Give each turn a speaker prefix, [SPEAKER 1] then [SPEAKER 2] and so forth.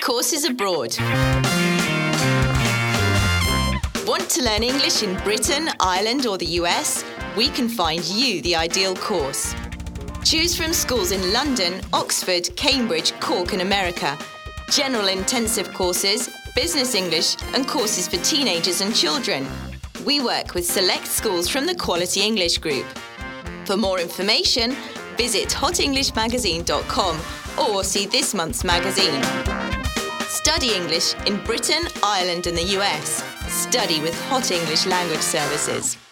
[SPEAKER 1] Courses abroad. Want to learn English in Britain, Ireland or the US? We can find you the ideal course. Choose from schools in London, Oxford, Cambridge, Cork and America. General intensive courses, business English and courses for teenagers and children. We work with select schools from the Quality English Group. For more information, visit hotenglishmagazine.com or see this month's magazine. Study English in Britain, Ireland and the US. Study with Hot English Language Services.